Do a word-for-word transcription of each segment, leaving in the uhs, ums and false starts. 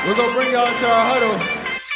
We're going to bring y'all into our huddle.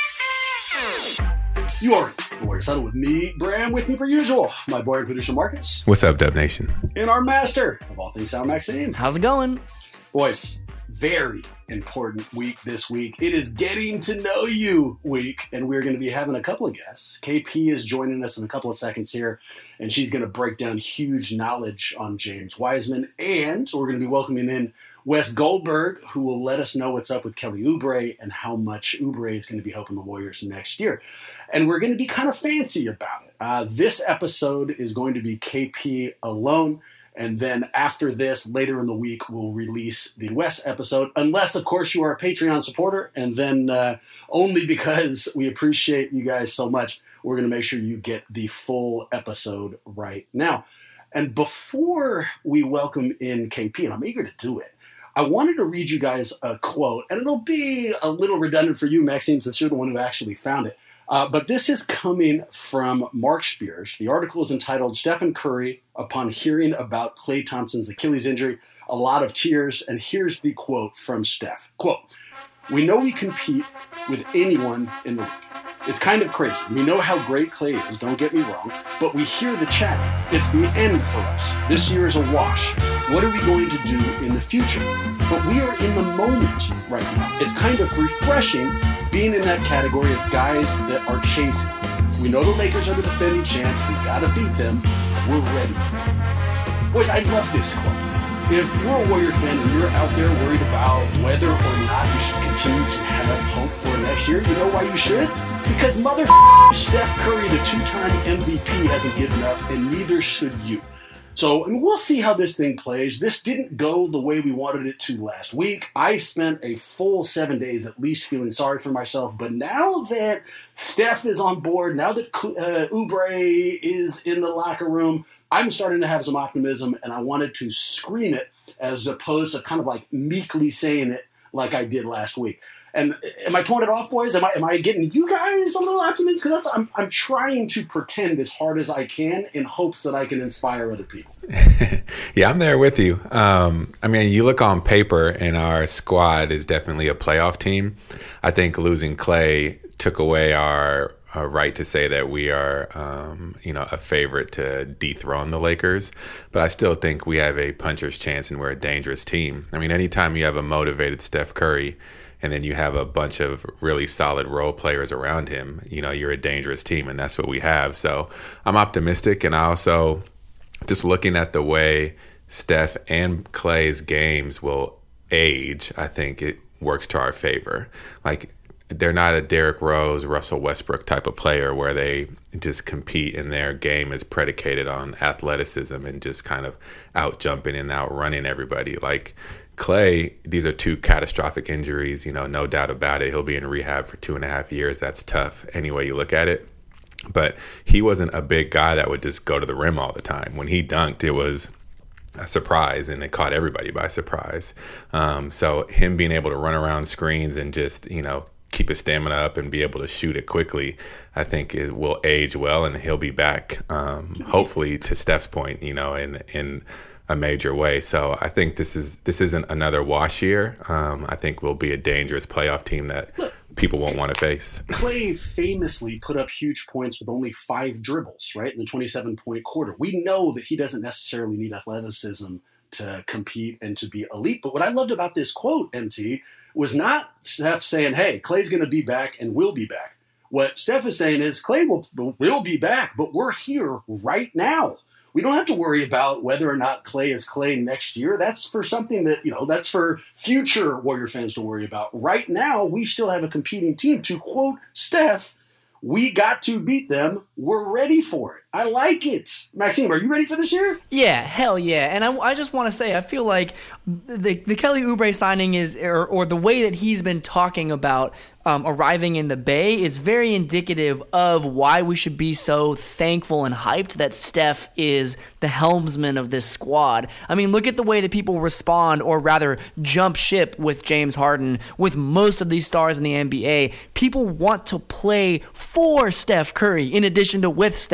You are the Warriors Huddle with me, Bram, with me per usual, my boy and producer Marcus. What's up, Dub Nation? And our master of all things sound, Maxime. How's it going? Boys, very important week this week. It is Getting to Know You week, and we're going to be having a couple of guests. K P is joining us in a couple of seconds here, and she's going to break down huge knowledge on James Wiseman, and we're going to be welcoming in Wes Goldberg, who will let us know what's up with Kelly Oubre and how much Oubre is going to be helping the Warriors next year. And we're going to be kind of fancy about it. Uh, this episode is going to be K P alone. And then after this, later in the week, we'll release the Wes episode. Unless, of course, you are a Patreon supporter. And then uh, only because we appreciate you guys so much, we're going to make sure you get the full episode right now. And before we welcome in K P, and I'm eager to do it, I wanted to read you guys a quote, and it'll be a little redundant for you, Maxime, since you're the one who actually found it. Uh, but this is coming from Mark Spears. The article is entitled, Stephen Curry, Upon Hearing About Klay Thompson's Achilles Injury, A Lot of Tears. And here's the quote from Steph. Quote, "We know we compete with anyone in the league. It's kind of crazy. We know how great Klay is, don't get me wrong, but we hear the chatter. It's the end for us. This year is a wash. What are we going to do in the future? But we are in the moment right now. It's kind of refreshing being in that category as guys that are chasing. We know the Lakers are the defending champs. We got to beat them. We're ready for it." Boys, I love this quote. If you're a Warrior fan and you're out there worried about whether or not you should continue to have hope for next year, you know why you should? Because mother Steph Curry, the two-time M V P, hasn't given up, and neither should you. So, I mean, we'll see how this thing plays. This didn't go the way we wanted it to last week. I spent a full seven days at least feeling sorry for myself. But now that Steph is on board, now that uh, Oubre is in the locker room, I'm starting to have some optimism, and I wanted to scream it as opposed to kind of like meekly saying it like I did last week. And am I pulling it off, boys? Am I am I getting you guys a little optimistic? Because that's I'm I'm trying to pretend as hard as I can in hopes that I can inspire other people. Yeah, I'm there with you. Um, I mean, you look on paper, and our squad is definitely a playoff team. I think losing Klay took away our uh, right to say that we are, um, you know, a favorite to dethrone the Lakers. But I still think we have a puncher's chance, and we're a dangerous team. I mean, anytime you have a motivated Steph Curry, and then you have a bunch of really solid role players around him, you know, you're a dangerous team, and that's what we have. So I'm optimistic, and I also, just looking at the way Steph and Klay's games will age, I think it works to our favor. Like, they're not a Derrick Rose, Russell Westbrook type of player where they just compete and their game is predicated on athleticism and just kind of out jumping and outrunning everybody. Like, Klay, these are two catastrophic injuries, you know, no doubt about it. He'll be in rehab for two and a half years. That's tough any way you look at it. But he wasn't a big guy that would just go to the rim all the time. When he dunked, it was a surprise, and it caught everybody by surprise. Um, so him being able to run around screens and just, you know, keep his stamina up and be able to shoot it quickly, I think it will age well, and he'll be back, um, hopefully, to Steph's point, you know, in in a major way. So I think this is this isn't another wash year. Um, I think we'll be a dangerous playoff team that Look, people won't want to face. Klay famously put up huge points with only five dribbles, right, in the twenty-seven point quarter. We know that he doesn't necessarily need athleticism to compete and to be elite. But what I loved about this quote, M T, was not Steph saying, hey, Klay's going to be back and will be back. What Steph is saying is Klay will, will be back, but we're here right now. We don't have to worry about whether or not Klay is Klay next year. That's for something that, you know, that's for future Warrior fans to worry about. Right now, we still have a competing team. To quote Steph, we got to beat them. We're ready for it. I like it. Maxime, are you ready for this year? Yeah, hell yeah. And I, I just want to say, I feel like the the Kelly Oubre signing is, or, or the way that he's been talking about um, arriving in the Bay is very indicative of why we should be so thankful and hyped that Steph is the helmsman of this squad. I mean, look at the way that people respond, or rather jump ship with James Harden, with most of these stars in the N B A. People want to play for Steph Curry in addition to with Steph Curry. And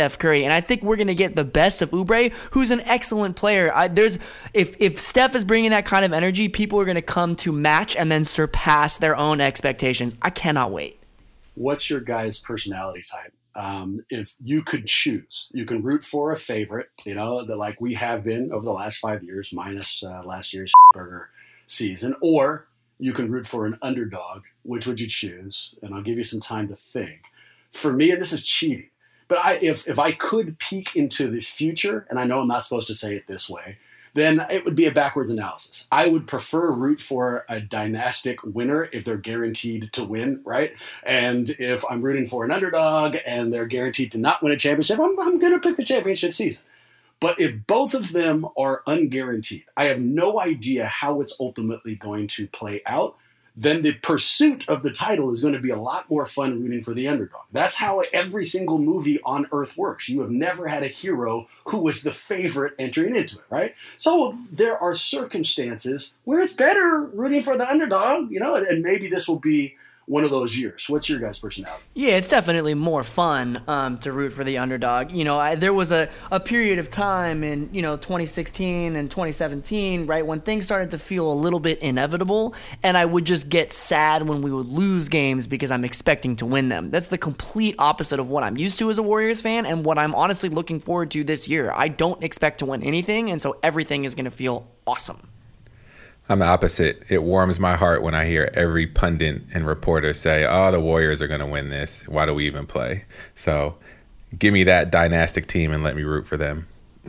And I think we're going to get the best of Oubre, who's an excellent player. I, there's if if Steph is bringing that kind of energy, people are going to come to match and then surpass their own expectations. I cannot wait. What's your guys' personality type? Um, if you could choose, you can root for a favorite, you know, that like we have been over the last five years, minus uh, last year's burger season, or you can root for an underdog. Which would you choose? And I'll give you some time to think. For me, and this is cheating, but I, if if I could peek into the future, and I know I'm not supposed to say it this way, then it would be a backwards analysis. I would prefer root for a dynastic winner if they're guaranteed to win, right? And if I'm rooting for an underdog and they're guaranteed to not win a championship, I'm, I'm going to pick the championship season. But if both of them are unguaranteed, I have no idea how it's ultimately going to play out, then the pursuit of the title is going to be a lot more fun rooting for the underdog. That's how every single movie on Earth works. You have never had a hero who was the favorite entering into it, right? So there are circumstances where it's better rooting for the underdog, you know, and maybe this will be one of those years. What's your guys' personality? Yeah, it's definitely more fun um, to root for the underdog. You know, I, there was a, a period of time in, you know, twenty sixteen and twenty seventeen, right, when things started to feel a little bit inevitable, and I would just get sad when we would lose games because I'm expecting to win them. That's the complete opposite of what I'm used to as a Warriors fan and what I'm honestly looking forward to this year. I don't expect to win anything, and so everything is going to feel awesome. I'm the opposite. It warms my heart when I hear every pundit and reporter say, oh, the Warriors are going to win this. Why do we even play? So give me that dynastic team and let me root for them.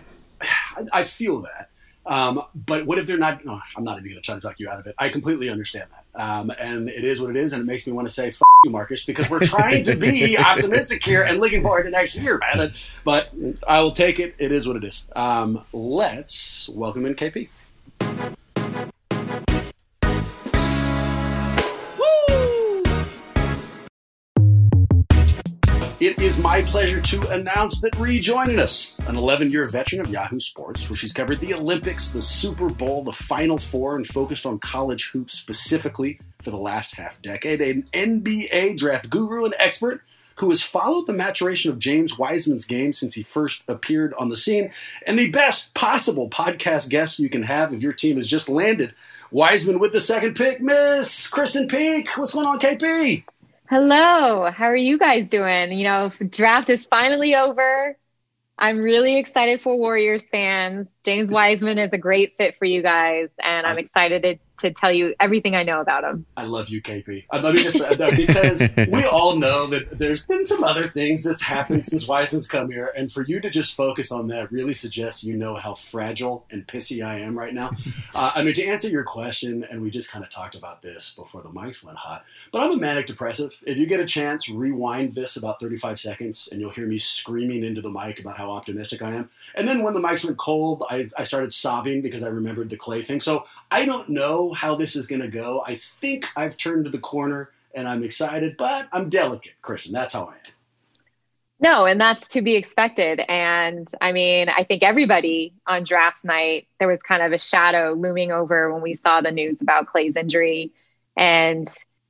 I feel that. Um, but what if they're not? No, I'm not even going to try to talk you out of it. I completely understand that. Um, and it is what it is. And it makes me want to say, F you, Marcus, because we're trying to be optimistic here and looking forward to next year, man. But I will take it. It is what it is. Um, let's welcome in K P. It is my pleasure to announce that rejoining us, an eleven-year veteran of Yahoo Sports, where she's covered the Olympics, the Super Bowl, the Final Four, and focused on college hoops specifically for the last half-decade, an N B A draft guru and expert who has followed the maturation of James Wiseman's game since he first appeared on the scene, and the best possible podcast guest you can have if your team has just landed. Wiseman with the second pick, Miss Kristen Peak. What's going on, K P? Hello, how are you guys doing? You know, draft is finally over. I'm really excited for Warriors fans. James Wiseman is a great fit for you guys, and I'm excited to, to tell you everything I know about him. I love you, K P. Uh, let me just say that because we all know that there's been some other things that's happened since Wiseman's come here, and for you to just focus on that really suggests you know how fragile and pissy I am right now. Uh, I mean, to answer your question, and we just kind of talked about this before the mics went hot, but I'm a manic depressive. If you get a chance, rewind this about thirty-five seconds, and you'll hear me screaming into the mic about how optimistic I am. And then when the mics went cold, I, I started sobbing because I remembered the Clay thing. So I don't know how this is going to go. I think I've turned to the corner and I'm excited, but I'm delicate, Christian. That's how I am. No, and that's to be expected. And I mean, I think everybody on draft night, there was kind of a shadow looming over when we saw the news about Clay's injury. And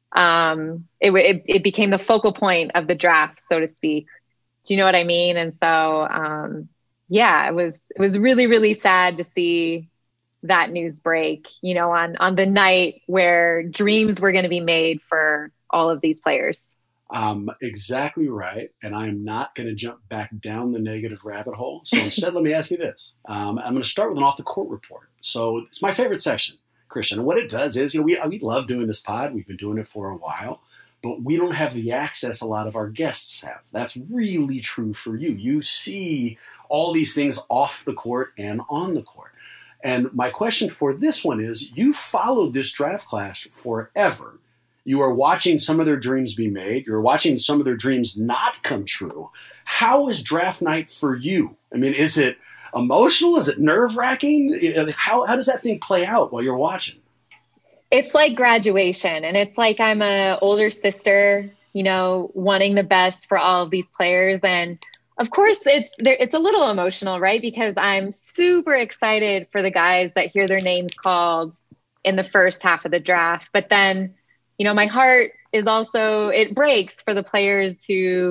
um, it, it, it became the focal point of the draft, so to speak. Do you know what I mean? And so, um, yeah, it was, it was really, really sad to see that news break, you know, on, on the night where dreams were going to be made for all of these players. Um, exactly right. And I am not going to jump back down the negative rabbit hole. So instead, let me ask you this. Um, I'm going to start with an off the court report. So it's my favorite section, Christian. And what it does is, you know, we, we love doing this pod. We've been doing it for a while. But we don't have the access a lot of our guests have. That's really true for you. You see all these things off the court and on the court. And my question for this one is, you followed this draft class forever. You are watching some of their dreams be made. You're watching some of their dreams not come true. How is draft night for you? I mean, is it emotional? Is it nerve-wracking? How, how does that thing play out while you're watching? It's like graduation, and it's like I'm a older sister, you know, wanting the best for all of these players. And of course it's it's a little emotional, right? Because I'm super excited for the guys that hear their names called in the first half of the draft. But then, you know, my heart is also, it breaks for the players who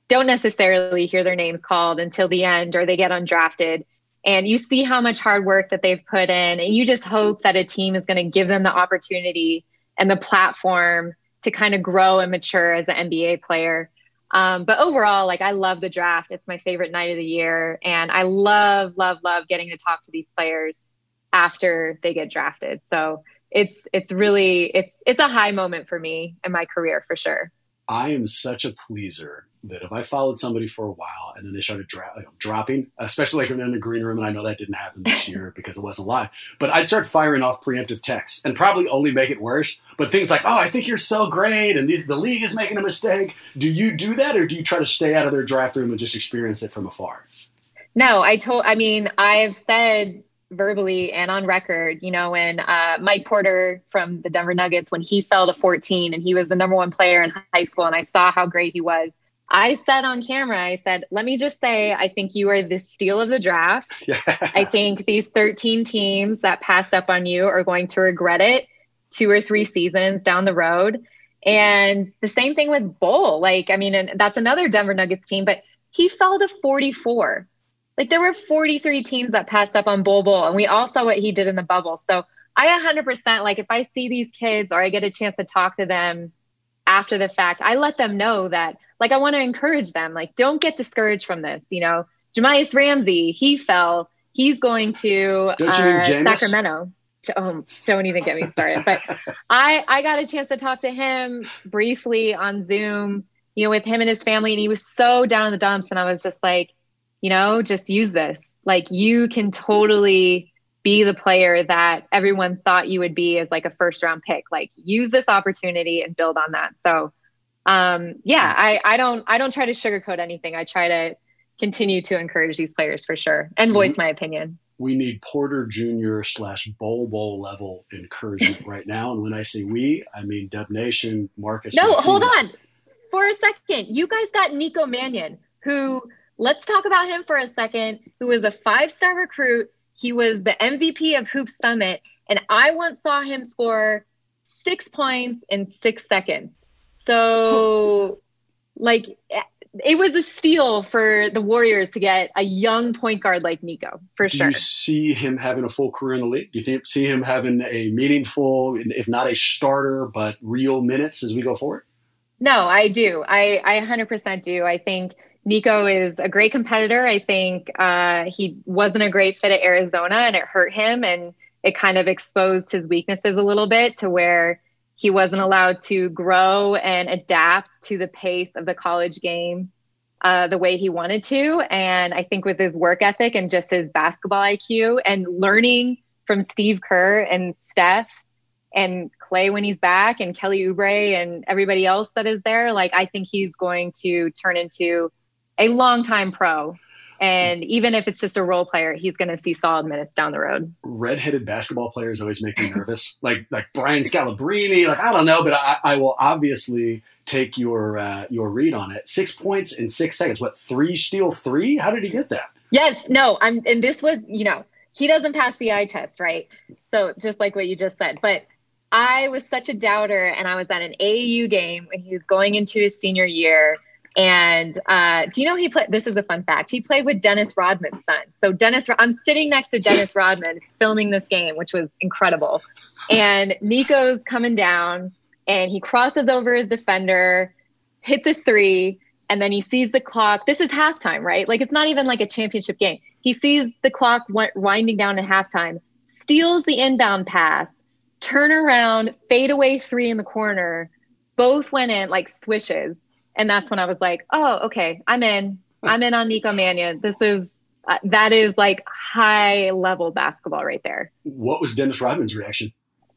don't necessarily hear their names called until the end, or they get undrafted. And you see how much hard work that they've put in, and you just hope that a team is going to give them the opportunity and the platform to kind of grow and mature as an N B A player. Um, but overall, like, I love the draft. It's my favorite night of the year. And I love, love, love getting to talk to these players after they get drafted. So it's, it's really, it's, it's a high moment for me in my career for sure. I am such a pleaser that if I followed somebody for a while and then they started dra- you know, dropping, especially like when they're in the green room, and I know that didn't happen this year because it wasn't live, but I'd start firing off preemptive texts and probably only make it worse. But things like, oh, I think you're so great, and the, the league is making a mistake. Do you do that, or do you try to stay out of their draft room and just experience it from afar? No, I told, I mean, I've said verbally and on record, you know, when uh, Mike Porter from the Denver Nuggets, when he fell to fourteen and he was the number one player in high school, and I saw how great he was, I said on camera, I said, let me just say, I think you are the steal of the draft. Yeah. I think these thirteen teams that passed up on you are going to regret it two or three seasons down the road. And the same thing with Bull. Like, I mean, and that's another Denver Nuggets team, but he fell to forty-four. Like, there were forty-three teams that passed up on Bull Bull, and we all saw what he did in the bubble. So I one hundred percent, like, if I see these kids or I get a chance to talk to them after the fact, I let them know that, like, I want to encourage them. Like, don't get discouraged from this. You know, Jahmi'us Ramsey, he fell. He's going to uh, Sacramento. Oh, don't even get me started. But I, I got a chance to talk to him briefly on Zoom, you know, with him and his family. And he was so down in the dumps. And I was just like, you know, just use this. Like, you can totally be the player that everyone thought you would be as like a first round pick. Like, use this opportunity and build on that. So um, yeah, I, I don't, I don't try to sugarcoat anything. I try to continue to encourage these players for sure and voice my opinion. We need Porter Junior slash Bowl Bowl level encouragement right now. And when I say we, I mean Dub Nation, Marcus. No, Martina. hold on for a second. You guys got Nico Mannion, who, let's talk about him for a second, who was a five-star recruit. He was the M V P of Hoop Summit. And I once saw him score six points in six seconds. So like, it was a steal for the Warriors to get a young point guard like Nico, for Do sure. you see him having a full career in the league? Do you think, see him having a meaningful, if not a starter, but real minutes as we go forward? No, I do. I, I one hundred percent do. I think Nico is a great competitor. I think uh, he wasn't a great fit at Arizona, and it hurt him, and it kind of exposed his weaknesses a little bit to where he wasn't allowed to grow and adapt to the pace of the college game uh, the way he wanted to. And I think with his work ethic and just his basketball I Q and learning from Steve Kerr and Steph and Clay when he's back and Kelly Oubre and everybody else that is there, like, I think he's going to turn into a longtime pro. And even if it's just a role player, he's going to see solid minutes down the road. Redheaded basketball players always make me nervous. like like Brian Scalabrine. Like, I don't know, but I, I will obviously take your uh, your read on it. Six points in six seconds. What, three steal three? How did he get that? Yes, no, I'm, and this was, you know, he doesn't pass the eye test, right? So just like what you just said, but I was such a doubter, and I was at an A A U game when he was going into his senior year. And uh, do you know he played? This is a fun fact. He played with Dennis Rodman's son. So Dennis, I'm sitting next to Dennis Rodman filming this game, which was incredible. And Nico's coming down, and he crosses over his defender, hits a three, and then he sees the clock. This is halftime, right? Like, it's not even like a championship game. He sees the clock winding down to halftime, steals the inbound pass, turn around, fade away three in the corner. Both went in like swishes. And that's when I was like, oh, okay, I'm in. I'm in on Nico Mannion. This is, uh, that is like high level basketball right there. What was Dennis Rodman's reaction?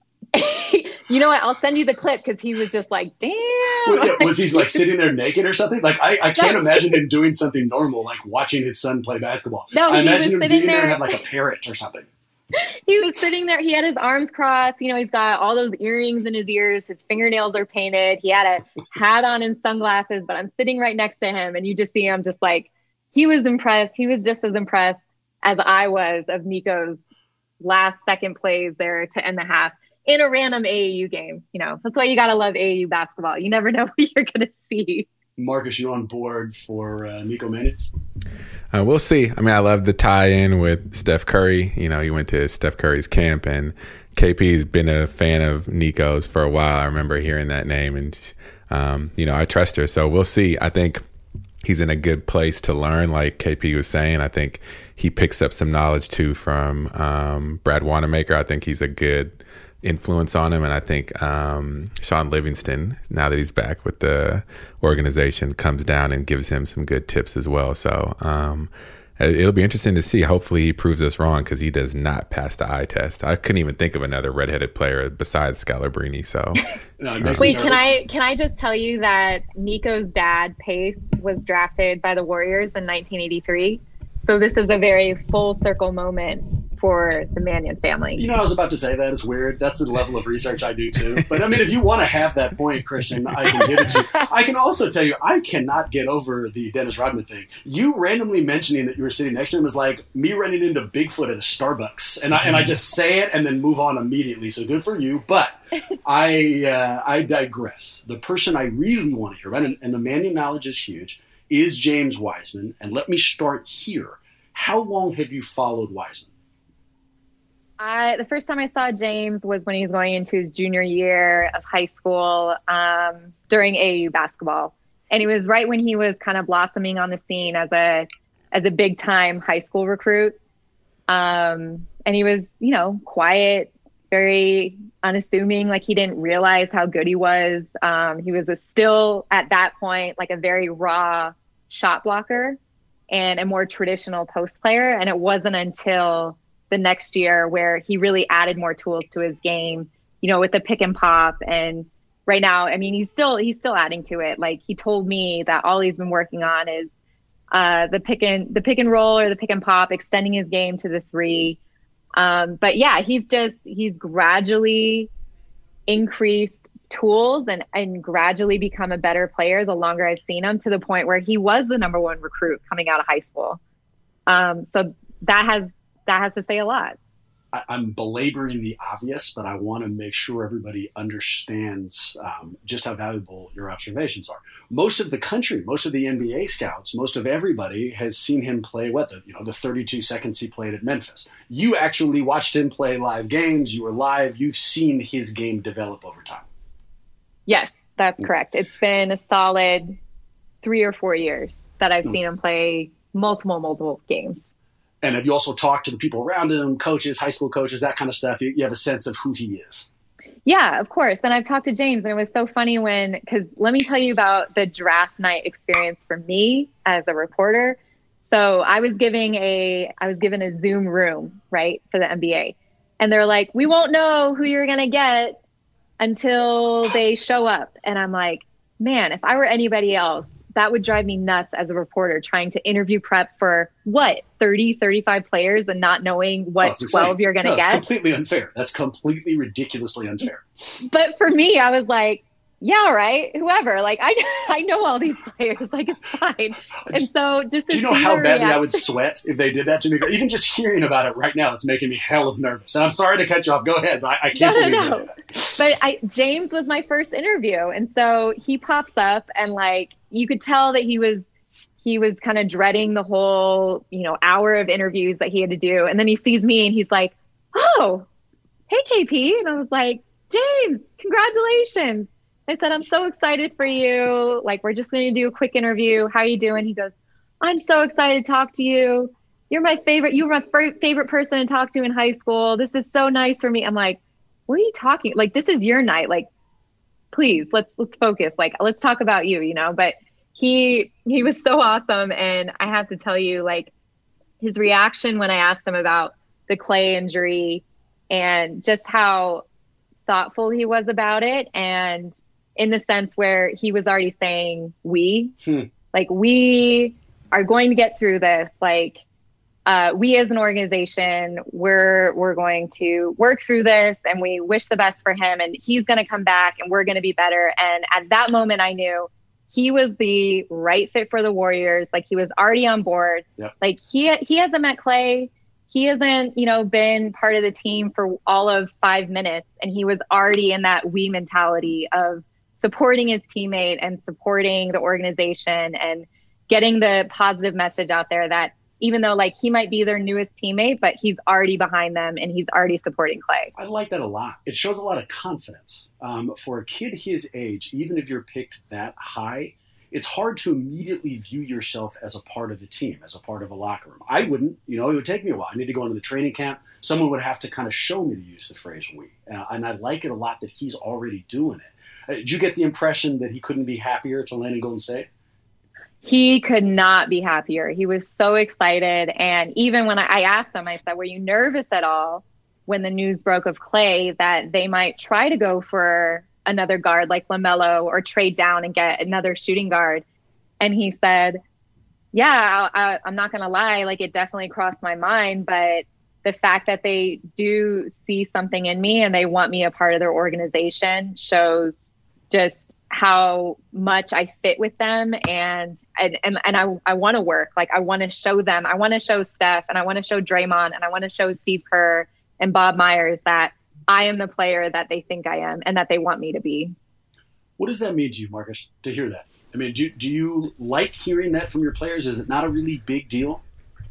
You know what? I'll send you the clip, because he was just like, damn. Was, yeah, was he like sitting there naked or something? Like, I, I can't imagine him doing something normal, like watching his son play basketball. No, I he was imagine him sitting being there there and have like a parrot or something. He was sitting there. He had his arms crossed. You know, he's got all those earrings in his ears. His fingernails are painted. He had a hat on and sunglasses, but I'm sitting right next to him, and you just see him just like, he was impressed. He was just as impressed as I was of Nico's last second plays there to end the half in a random A A U game. You know, that's why you got to love A A U basketball. You never know what you're going to see. Marcus, you on board for uh, Nico Mannion? Uh, we'll see. I mean, I love the tie-in with Steph Curry. You know, he went to Steph Curry's camp, and K P's been a fan of Nico's for a while. I remember hearing that name, and um, you know, I trust her. So we'll see. I think he's in a good place to learn, like K P was saying. I think he picks up some knowledge too from um, Brad Wanamaker. I think he's a good influence on him, and I think um, Sean Livingston, now that he's back with the organization, comes down and gives him some good tips as well. So um, it'll be interesting to see. Hopefully he proves us wrong, because he does not pass the eye test. I couldn't even think of another redheaded player besides Scalabrine. So no, uh, wait, can I can I just tell you that Nico's dad, Pace, was drafted by the Warriors in nineteen eighty-three. So this is a very full circle moment for the Mannion family. You know, I was about to say that. It's weird. That's the level of research I do too. But I mean, if you want to have that point, Christian, I can give it to you. I can also tell you, I cannot get over the Dennis Rodman thing. You randomly mentioning that you were sitting next to him was like me running into Bigfoot at a Starbucks, and I and I just say it and then move on immediately. So good for you. But I uh, I digress. The person I really want to hear about, and, and the Mannion knowledge is huge, is James Wiseman. And let me start here. How long have you followed Wiseman? I, the first time I saw James was when he was going into his junior year of high school um, during A A U basketball. And it was right when he was kind of blossoming on the scene as a as a big time high school recruit. Um, and he was, you know, quiet, very unassuming, like he didn't realize how good he was. Um, he was a still at that point, like a very raw shot blocker and a more traditional post player. And it wasn't until the next year where he really added more tools to his game, you know, with the pick and pop. And right now, I mean, he's still, he's still adding to it. Like he told me that all he's been working on is uh, the pick and the pick and roll or the pick and pop, extending his game to the three. Um, but yeah, he's just, he's gradually increased tools and, and gradually become a better player the longer I've seen him, to the point where he was the number one recruit coming out of high school. Um, so that has, that has to say a lot. I, I'm belaboring the obvious, but I want to make sure everybody understands um, just how valuable your observations are. Most of the country, most of the N B A scouts, most of everybody has seen him play what the you know the thirty-two seconds he played at Memphis. You actually watched him play live games. You were live. You've seen his game develop over time. Yes, that's correct. It's been a solid three or four years that I've seen him play multiple, multiple games. And have you also talked to the people around him, coaches, high school coaches, that kind of stuff? You, you have a sense of who he is. Yeah, of course. And I've talked to James, and it was so funny when, because let me tell you about the draft night experience for me as a reporter. So I was giving a, I was given a Zoom room, right, for the N B A. And they're like, we won't know who you're going to get until they show up. And I'm like, man, if I were anybody else, that would drive me nuts as a reporter, trying to interview prep for what, thirty, thirty-five players and not knowing what oh, twelve you're going to no, get. That's completely unfair. That's completely ridiculously unfair. But for me, I was like, yeah, right. Whoever, like I, I know all these players, like it's fine. And so just to do you know see how her badly react- I would sweat if they did that to me? Even just hearing about it right now, it's making me hell of nervous. And I'm sorry to cut you off. Go ahead, but I, I can't no, believe no, you no. did that. But I, James was my first interview, and so he pops up, and like you could tell that he was he was kind of dreading the whole you know hour of interviews that he had to do. And then he sees me, and he's like, "Oh, hey K P," and I was like, "James, congratulations." I said, I'm so excited for you. Like, we're just going to do a quick interview. How are you doing? He goes, I'm so excited to talk to you. You're my favorite. You were my f- favorite person to talk to in high school. This is so nice for me. I'm like, what are you talking? Like, this is your night. Like, please, let's, let's focus. Like, let's talk about you, you know, but he, he was so awesome. And I have to tell you, like, his reaction when I asked him about the Klay injury and just how thoughtful he was about it. And in the sense where he was already saying, we, hmm. like, we are going to get through this. Like, uh, we as an organization, we're, we're going to work through this, and we wish the best for him, and he's going to come back and we're going to be better. And at that moment, I knew he was the right fit for the Warriors. Like, he was already on board. Yep. Like he, he hasn't met Klay. He hasn't, you know, been part of the team for all of five minutes. And he was already in that we mentality of supporting his teammate and supporting the organization and getting the positive message out there that even though like he might be their newest teammate, but he's already behind them and he's already supporting Klay. I like that a lot. It shows a lot of confidence. Um, for a kid his age, even if you're picked that high, it's hard to immediately view yourself as a part of the team, as a part of a locker room. I wouldn't, you know, it would take me a while. I need to go into the training camp. Someone would have to kind of show me to use the phrase we. Uh, and I like it a lot that he's already doing it. Uh, did you get the impression that he couldn't be happier to land in Golden State? He could not be happier. He was so excited. And even when I, I asked him, I said, were you nervous at all when the news broke of Klay that they might try to go for another guard like LaMelo or trade down and get another shooting guard? And he said, yeah, I, I'm not going to lie. Like, it definitely crossed my mind. But the fact that they do see something in me and they want me a part of their organization shows just how much I fit with them. And, and, and, and I, I want to work. Like, I want to show them, I want to show Steph and I want to show Draymond and I want to show Steve Kerr and Bob Myers that I am the player that they think I am and that they want me to be. What does that mean to you, Marcus, to hear that? I mean, do, do you like hearing that from your players? Is it not a really big deal?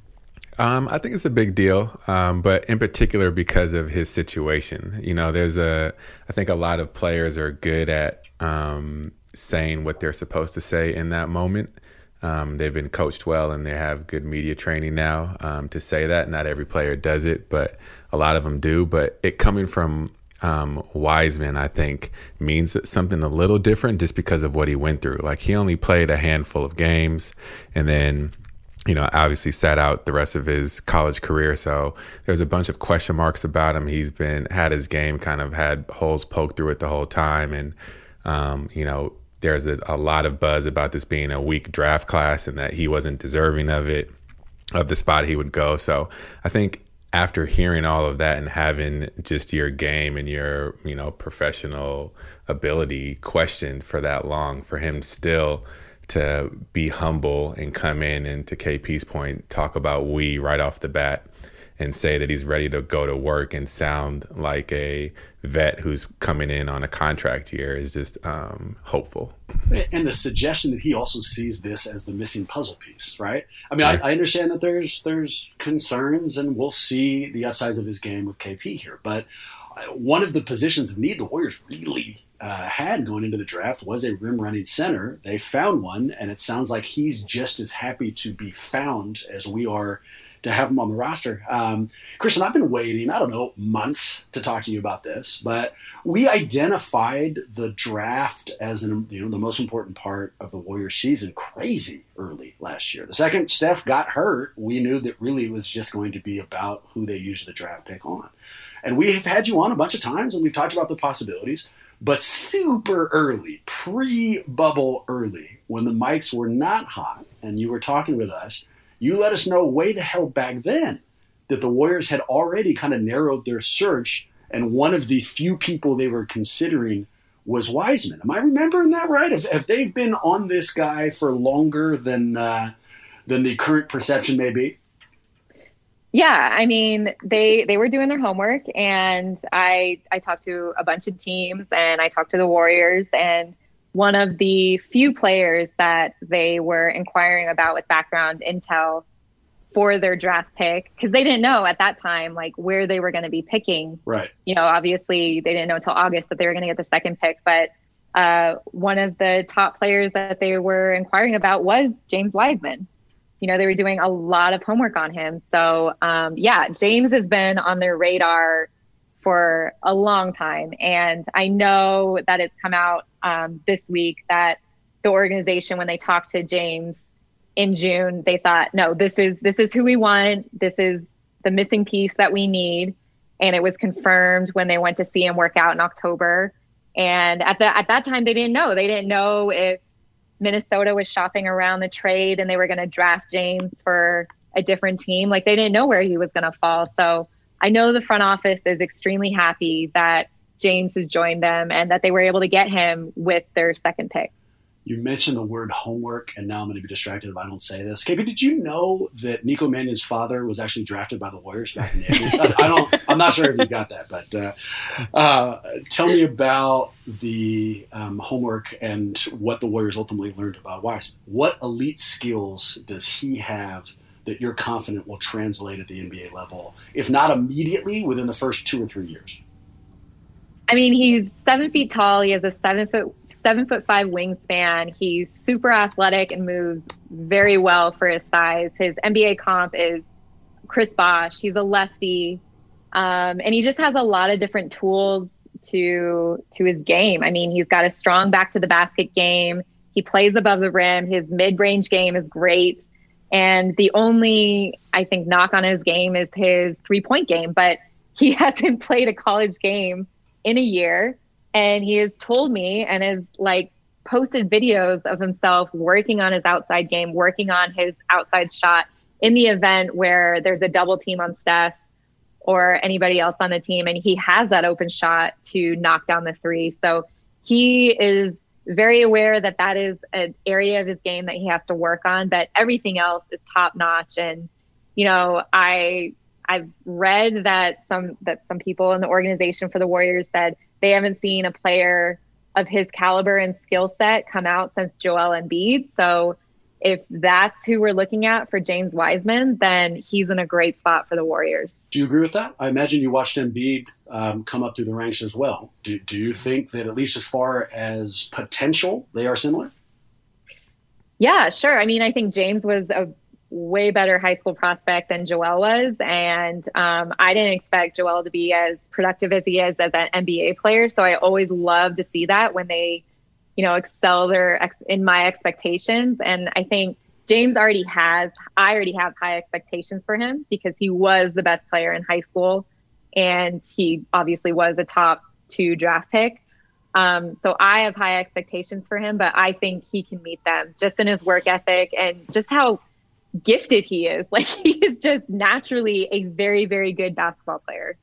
Um, I think it's a big deal, um, but in particular because of his situation. You know, there's a, I think a lot of players are good at um, saying what they're supposed to say in that moment. Um, they've been coached well and they have good media training now um, to say that. Not every player does it, but a lot of them do. But it coming from um, Wiseman, I think, means something a little different just because of what he went through. Like, he only played a handful of games and then, you know, obviously sat out the rest of his college career. So there's a bunch of question marks about him. He's been had his game kind of had holes poked through it the whole time. And, um, you know, there's a, a lot of buzz about this being a weak draft class and that he wasn't deserving of it, of the spot he would go. So I think after hearing all of that and having just your game and your, you know, professional ability questioned for that long, for him still to be humble and come in and, to K P's point, talk about we right off the bat and say that he's ready to go to work and sound like a vet who's coming in on a contract year is just um, hopeful. And the suggestion that he also sees this as the missing puzzle piece, right? I mean, I, I understand that there's there's concerns, and we'll see the upsides of his game with K P here. But one of the positions of need the Warriors really uh, had going into the draft was a rim-running center. They found one, and it sounds like he's just as happy to be found as we are to have him on the roster. Um, Kristen, I've been waiting, I don't know, months to talk to you about this, but we identified the draft as an, you know, the most important part of the Warriors season crazy early last year. The second Steph got hurt, we knew that really it was just going to be about who they used the draft pick on. And we have had you on a bunch of times, and we've talked about the possibilities, but super early, pre-bubble early, when the mics were not hot and you were talking with us, you let us know way the hell back then that the Warriors had already kind of narrowed their search, and one of the few people they were considering was Wiseman. Am I remembering that right? Have, have they been on this guy for longer than uh, than the current perception may be? Yeah, I mean, they they were doing their homework, and I I talked to a bunch of teams, and I talked to the Warriors, and one of the few players that they were inquiring about with background intel for their draft pick, because they didn't know at that time, like, where they were going to be picking. Right. You know, obviously they didn't know until August that they were going to get the second pick. But uh, one of the top players that they were inquiring about was James Wiseman. You know, they were doing a lot of homework on him. So, um, yeah, James has been on their radar for a long time. And I know that it's come out um, this week that the organization, when they talked to James in June, they thought, no, this is this is who we want. This is the missing piece that we need. And it was confirmed when they went to see him work out in October. And at the at that time, they didn't know. They didn't know if Minnesota was shopping around the trade and they were going to draft James for a different team. Like, they didn't know where he was going to fall. So I know the front office is extremely happy that James has joined them and that they were able to get him with their second pick. You mentioned the word homework, and now I'm going to be distracted if I don't say this. K P, did you know that Nico Mannion's father was actually drafted by the Warriors back in the eighties? I, I don't. I'm not sure if you got that, but uh, uh, tell me about the um, homework and what the Warriors ultimately learned about Wiseman. What elite skills does he have that you're confident will translate at the N B A level, if not immediately, within the first two or three years? I mean, he's seven feet tall. He has a seven foot seven foot five wingspan. He's super athletic and moves very well for his size. His N B A comp is Chris Bosh. He's a lefty. Um, and he just has a lot of different tools to, to his game. I mean, he's got a strong back to the basket game. He plays above the rim. His mid-range game is great. And the only, I think, knock on his game is his three-point game, but he hasn't played a college game in a year. And he has told me and has like posted videos of himself working on his outside game, working on his outside shot in the event where there's a double team on Steph or anybody else on the team. And he has that open shot to knock down the three. So he is very aware that that is an area of his game that he has to work on, but everything else is top notch. And, you know, I, I've read that some, that some people in the organization for the Warriors said they haven't seen a player of his caliber and skill set come out since Joel Embiid. So if that's who we're looking at for James Wiseman, then he's in a great spot for the Warriors. Do you agree with that? I imagine you watched Embiid um, come up through the ranks as well. Do, do you think that at least as far as potential, they are similar? Yeah, sure. I mean, I think James was a way better high school prospect than Joel was. And um, I didn't expect Joel to be as productive as he is as an N B A player. So I always love to see that when they, you know, excel their ex- in my expectations. And I think James already has, I already have high expectations for him because he was the best player in high school. And he obviously was a top two draft pick. Um, so I have high expectations for him, but I think he can meet them just in his work ethic and just how gifted he is. Like, he is just naturally a very, very good basketball player.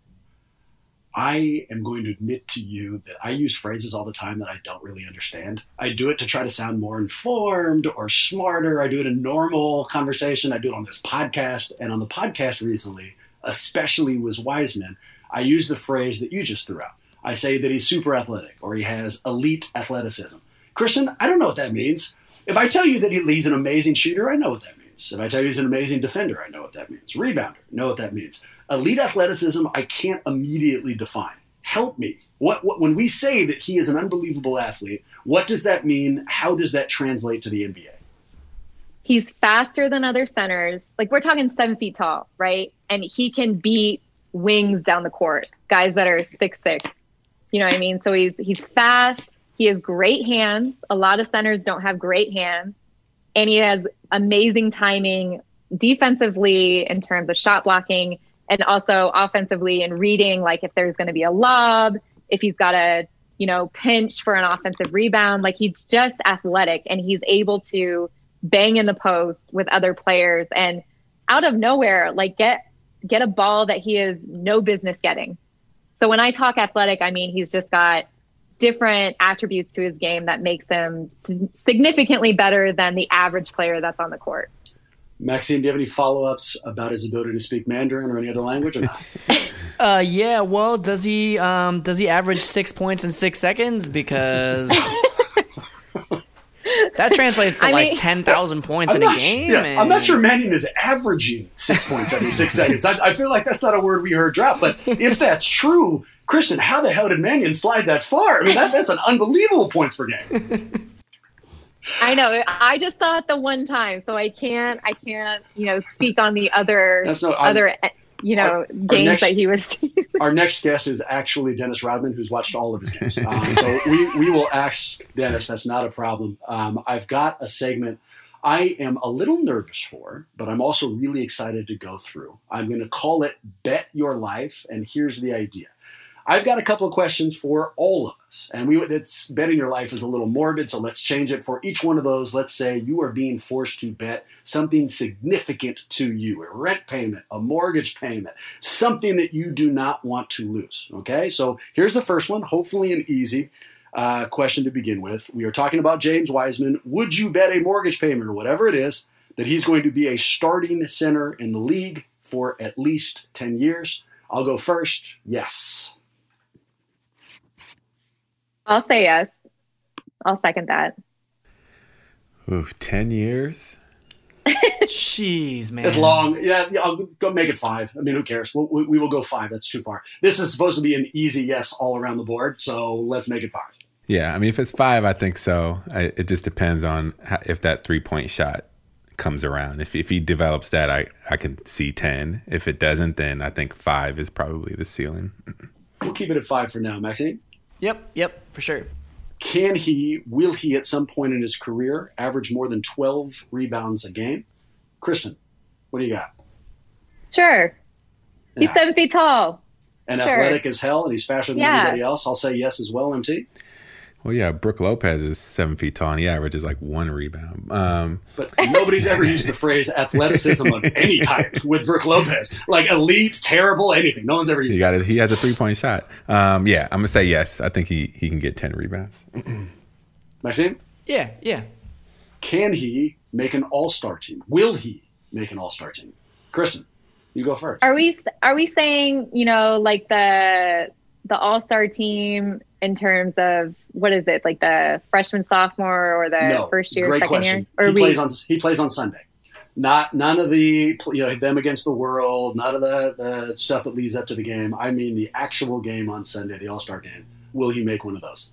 I am going to admit to you that I use phrases all the time that I don't really understand. I do it to try to sound more informed or smarter. I do it in normal conversation. I do it on this podcast. And on the podcast recently, especially with Wiseman, I use the phrase that you just threw out. I say that he's super athletic or he has elite athleticism. Christian, I don't know what that means. If I tell you that he's an amazing shooter, I know what that means. If I tell you he's an amazing defender, I know what that means. Rebounder, know what that means. Elite athleticism, I can't immediately define. Help me. What, what when we say that he is an unbelievable athlete, what does that mean? How does that translate to the N B A? He's faster than other centers. Like, we're talking seven feet tall, right? And he can beat wings down the court, guys that are six six. You know what I mean? So he's he's fast. He has great hands. A lot of centers don't have great hands. And he has amazing timing defensively in terms of shot blocking and also offensively in reading, like if there's going to be a lob, if he's got a, you know, pinch for an offensive rebound. Like, he's just athletic and he's able to bang in the post with other players and out of nowhere, like get get a ball that he has no business getting. So when I talk athletic, I mean he's just got different attributes to his game that makes him significantly better than the average player that's on the court. Maxime, do you have any follow-ups about his ability to speak Mandarin or any other language or not? Uh, yeah. Well, does he um does he average six points in six seconds? Because that translates to I like mean, ten thousand points I'm in a not, game. yeah, and... I'm not sure Mannion is averaging six points every six seconds. I, I feel like that's not a word we heard drop. But if that's true, Christian, how the hell did Mannion slide that far? I mean, that, that's an unbelievable points per game. I know. I just saw it the one time, so I can't. I can't. You know, speak on the other That's no, other. You know, our, games our next, that he was. Our next guest is actually Dennis Rodman, who's watched all of his games. Um, so we we will ask Dennis. That's not a problem. Um, I've got a segment I am a little nervous for, but I'm also really excited to go through. I'm going to call it Bet Your Life, and here's the idea. I've got a couple of questions for all of us, and we it's betting your life is a little morbid, so let's change it. For each one of those, let's say you are being forced to bet something significant to you, a rent payment, a mortgage payment, something that you do not want to lose, okay? So here's the first one, hopefully an easy. Uh, question to begin with. We are talking about James Wiseman. Would you bet a mortgage payment or whatever it is that he's going to be a starting center in the league for at least ten years? I'll go first. Yes. I'll say yes. I'll second that. Ooh, ten years? Jeez, man. It's long. Yeah, yeah, I'll go make it five. I mean, who cares? We'll, we, we will go five. That's too far. This is supposed to be an easy yes all around the board, so let's make it five. Yeah, I mean, if it's five, I think so. I, it just depends on how, if that three-point shot comes around. If if he develops that, I, I can see ten. If it doesn't, then I think five is probably the ceiling. We'll keep it at five for now. Maxine? Yep, yep, for sure. Can he, will he at some point in his career average more than twelve rebounds a game? Kristen, what do you got? Sure. He's Yeah. seven feet tall. And Sure. athletic as hell, and he's faster than Yeah. everybody else. I'll say yes as well, M T. Well, yeah, Brooke Lopez is seven feet tall, and he averages like one rebound. Um, But nobody's ever used the phrase athleticism of any type with Brooke Lopez. Like elite, terrible, anything. No one's ever used he got that. it. He has a three-point shot. Um, yeah, I'm gonna say yes. I think he he can get ten rebounds. Maxime? Yeah, yeah. Can he make an all-star team? Will he make an all-star team? Kristen, you go first. Are we are we saying, you know, like the the all-star team in terms of what is it, like the freshman, sophomore, or the no, first year, great second question. year? Or he we, plays on he plays on Sunday. Not none of the you know them against the world. None of the, the stuff that leads up to the game. I mean the actual game on Sunday, the All-Star game. Will he make one of those?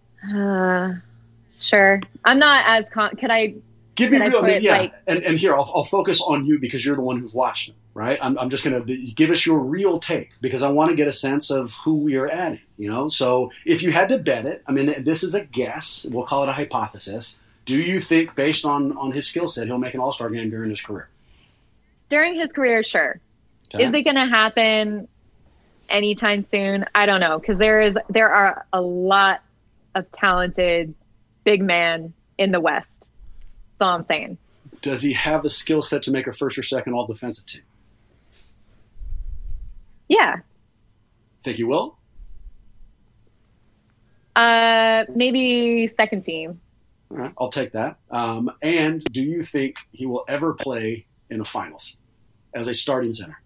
Uh, sure. I'm not as con- could I Give me Can I real, I mean, put, yeah. like- and and here I'll, I'll focus on you because you're the one who's watched them, right? I'm I'm just gonna give us your real take because I want to get a sense of who we are adding. You know, so if you had to bet it, I mean, this is a guess. We'll call it a hypothesis. Do you think, based on on his skill set, he'll make an All-Star game during his career? during his career, sure. Okay. Is it going to happen anytime soon? I don't know, because there is there are a lot of talented big man in the West. That's all I'm saying. Does he have the skill set to make a first or second all defensive team? Yeah. Think he will? Uh, maybe second team. All right, I'll take that. Um, and do you think he will ever play in the finals as a starting center?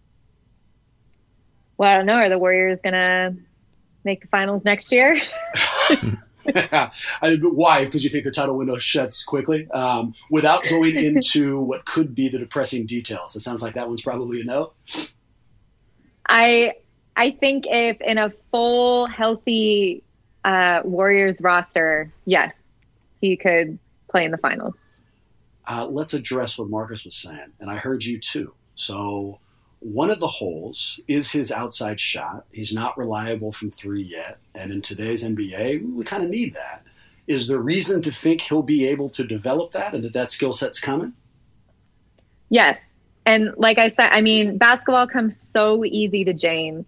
Well, I don't know. Are the Warriors going to make the finals next year? I, why? Because you think the title window shuts quickly? Um, without going into what could be the depressing details. It sounds like that one's probably a no. I I think if in a full, healthy uh, Warriors roster, yes, he could play in the finals. Uh, let's address what Marcus was saying, and I heard you too. So one of the holes is his outside shot. He's not reliable from three yet, and in today's N B A, we kind of need that. Is there reason to think he'll be able to develop that and that that skill set's coming? Yes. And like I said, I mean, basketball comes so easy to James.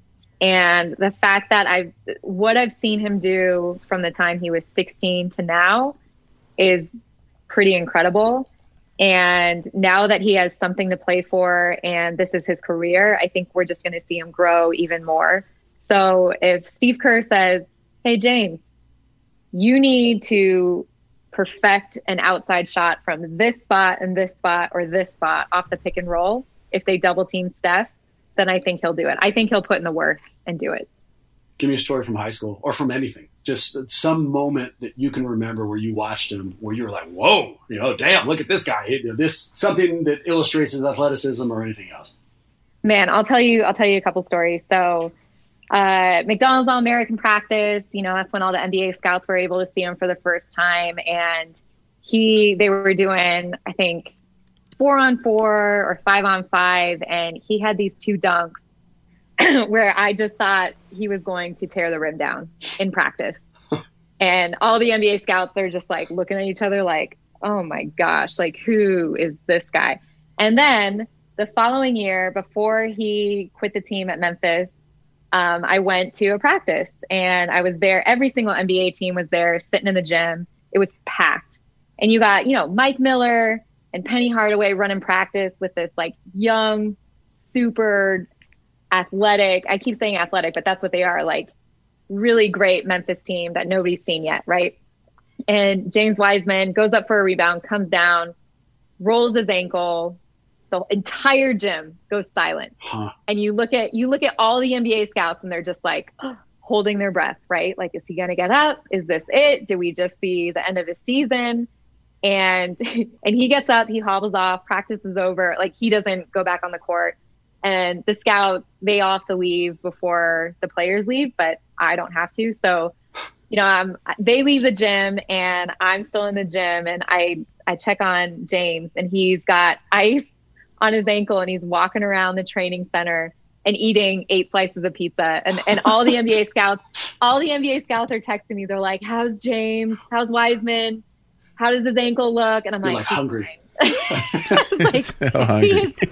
And the fact that I've, what I've seen him do from the time he was sixteen to now is pretty incredible. And now that he has something to play for and this is his career, I think we're just going to see him grow even more. So if Steve Kerr says, hey, James, you need to perfect an outside shot from this spot and this spot or this spot off the pick and roll, if they double team Steph, then I think he'll do it. I think he'll put in the work and do it. Give me a story from high school or from anything. Just some moment that you can remember where you watched him, where you were like, whoa, you know, damn, look at this guy. This something that illustrates his athleticism or anything else. Man, I'll tell you, I'll tell you a couple stories. So uh, McDonald's All-American practice, you know, that's when all the N B A scouts were able to see him for the first time. And he, they were doing, I think, four on four or five on five. And he had these two dunks where I just thought he was going to tear the rim down in practice. And all the N B A scouts are just like looking at each other like, oh my gosh, like who is this guy? And then the following year, before he quit the team at Memphis, um, I went to a practice and I was there. Every single N B A team was there sitting in the gym. It was packed. And you got, you know, Mike Miller and Penny Hardaway running practice with this like young, super athletic, I keep saying athletic, but that's what they are, like really great Memphis team that nobody's seen yet, right? And James Wiseman goes up for a rebound, comes down, rolls his ankle. The entire gym goes silent. Huh. And you look at you look at all the N B A scouts and they're just like oh, holding their breath, right? Like, is he going to get up? Is this it? Do we just see the end of his season? And and he gets up, he hobbles off, practice is over. Like, he doesn't go back on the court. And the scouts, they all have to leave before the players leave, but I don't have to. So, you know, um, they leave the gym and I'm still in the gym, and I, I check on James, and he's got ice on his ankle and he's walking around the training center and eating eight slices of pizza. And, and all the N B A scouts, all the N B A scouts are texting me. They're like, how's James? How's Wiseman? How does his ankle look? And I'm You're like, like hungry. like, So hungry. he is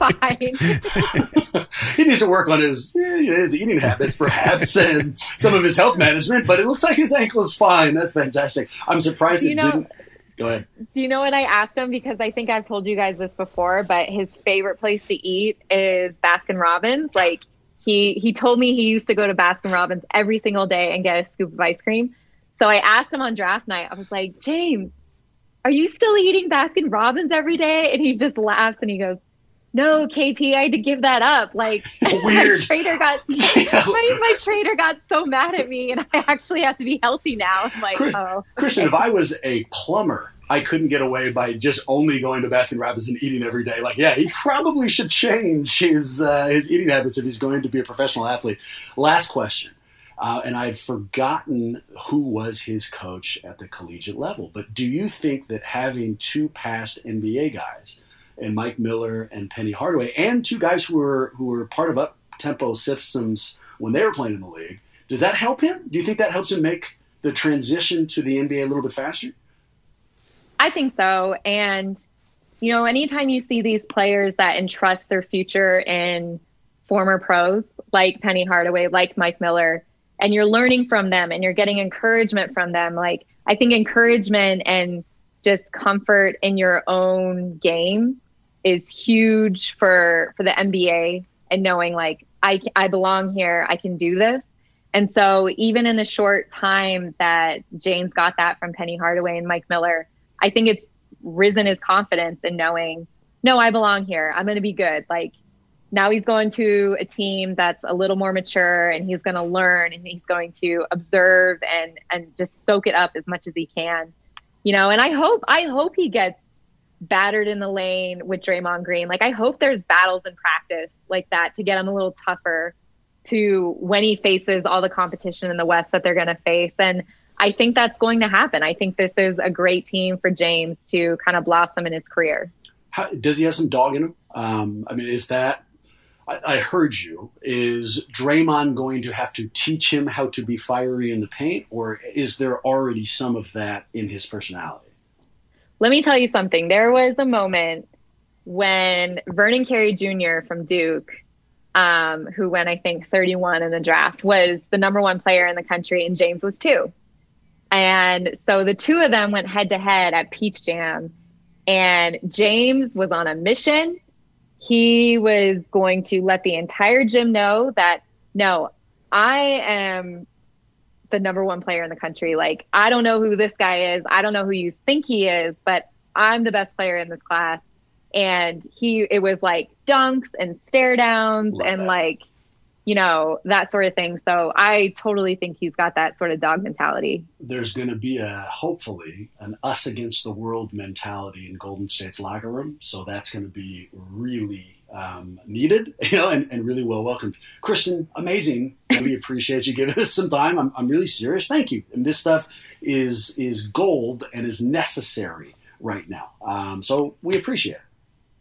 fine. He needs to work on his, you know, his eating habits, perhaps, and some of his health management, but it looks like his ankle is fine. That's fantastic. I'm surprised You it know- didn't. Go ahead. Do you know what I asked him? Because I think I've told you guys this before, but his favorite place to eat is Baskin Robbins. Like, he he told me he used to go to Baskin Robbins every single day and get a scoop of ice cream. So I asked him on draft night, I was like, James, are you still eating Baskin Robbins every day? And he just laughs and he goes, no, K P, I had to give that up. Like, Weird. my trainer got my, my trainer got so mad at me, and I actually have to be healthy now. I'm like, Chris- oh. Christian, if I was a plumber, I couldn't get away by just only going to Baskin Robbins and eating every day. Like, yeah, he probably should change his uh, his eating habits if he's going to be a professional athlete. Last question. Uh, and I'd forgotten who was his coach at the collegiate level. But do you think that having two past N B A guys, and Mike Miller and Penny Hardaway, and two guys who were who were part of up-tempo systems when they were playing in the league, does that help him? Do you think that helps him make the transition to the N B A a little bit faster? I think so. And, you know, anytime you see these players that entrust their future in former pros like Penny Hardaway, like Mike Miller, and you're learning from them and you're getting encouragement from them, like, I think encouragement and just comfort in your own game is huge for, for the N B A, and knowing like, I, I belong here, I can do this. And so even in the short time that James got that from Penny Hardaway and Mike Miller, I think it's risen his confidence in knowing, no, I belong here. I'm going to be good. Like, now he's going to a team that's a little more mature, and he's going to learn, and he's going to observe and, and just soak it up as much as he can, you know, and I hope, I hope he gets battered in the lane with Draymond Green. Like, I hope there's battles in practice like that to get him a little tougher to when he faces all the competition in the West that they're going to face. And I think that's going to happen. I think this is a great team for James to kind of blossom in his career. How, does he have some dog in him? Um, I mean, is that, I, I heard you, is Draymond going to have to teach him how to be fiery in the paint, or is there already some of that in his personality? Let me tell you something. There was a moment when Vernon Carey Junior from Duke, um, who went, I think, thirty-one in the draft, was the number one player in the country, and James was two. And so the two of them went head to head at Peach Jam, and James was on a mission. He was going to let the entire gym know that, no, I am the number one player in the country. Like, I don't know who this guy is. I don't know who you think he is, but I'm the best player in this class. And he, it was like dunks and stare downs Love and that. like, you know, that sort of thing. So I totally think he's got that sort of dog mentality. There's going to be a, hopefully, an us against the world mentality in Golden State's locker room. So that's going to be really um, needed, you know, and, and really well welcomed. Kristen, amazing. And we appreciate you giving us some time. I'm, I'm really serious. Thank you. And this stuff is, is gold and is necessary right now. Um, so we appreciate it.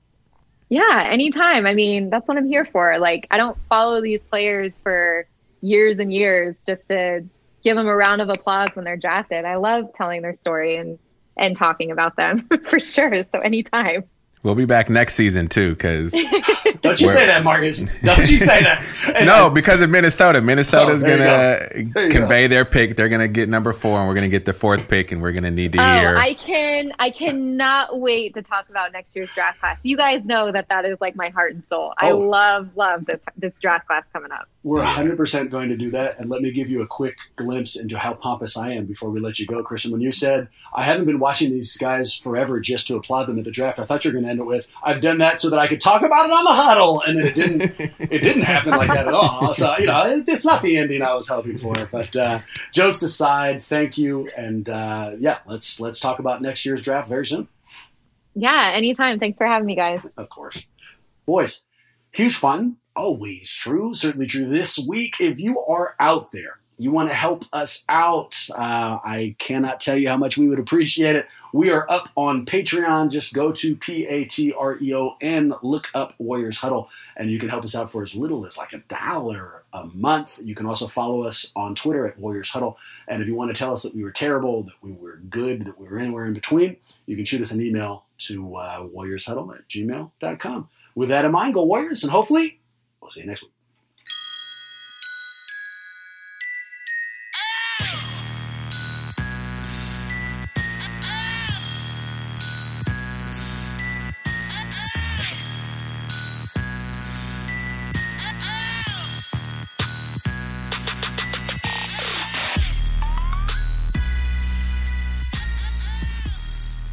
Yeah, anytime. I mean, that's what I'm here for. Like, I don't follow these players for years and years just to give them a round of applause when they're drafted. I love telling their story and, and talking about them for sure. So anytime. We'll be back next season too, because Don't you Where- say that, Marcus. Don't you say that. And No, because of Minnesota. Minnesota's Oh, there going you go. There you to convey their pick. They're going to get number four, and we're going to get the fourth pick, and we're going to need to Oh, hear. I can I cannot wait to talk about next year's draft class. You guys know that that is like my heart and soul. I Oh. love love this this draft class coming up. We're one hundred percent going to do that. And let me give you a quick glimpse into how pompous I am before we let you go, Christian. When you said, I haven't been watching these guys forever just to applaud them at the draft, I thought you were going to end it with, I've done that so that I could talk about it on the huddle. And then it didn't it didn't happen like that at all. So, you know, it, it's not the ending I was hoping for. But uh, jokes aside, thank you. And uh, yeah, let's let's talk about next year's draft very soon. Yeah, anytime. Thanks for having me, guys. Of course. Boys, huge fun. Always true. Certainly true this week. If you are out there, you want to help us out, uh, I cannot tell you how much we would appreciate it. We are up on Patreon. Just go to P A T R E O N, look up Warriors Huddle, and you can help us out for as little as like a dollar a month. You can also follow us on Twitter at Warriors Huddle. And if you want to tell us that we were terrible, that we were good, that we were anywhere in between, you can shoot us an email to uh, warriorshuddle at gmail dot com. With that in mind, go Warriors, and hopefully we'll see you next week.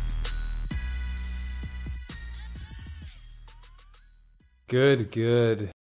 Good, good.